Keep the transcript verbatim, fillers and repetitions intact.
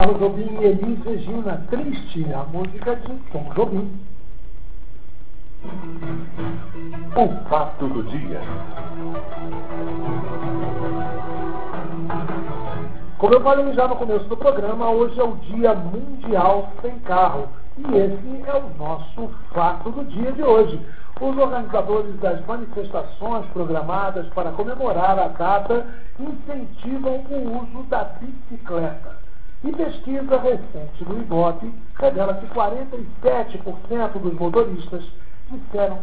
Paulo Jobim e Elis Regina, Triste, a música de Tom Jobim. O fato do dia. Como eu falei já no começo do programa, hoje é o Dia Mundial Sem Carro. E esse é o nosso fato do dia de hoje. Os organizadores das manifestações programadas para comemorar a data incentivam o uso da bicicleta. E pesquisa recente do Ibope revela que quarenta e sete por cento dos motoristas disseram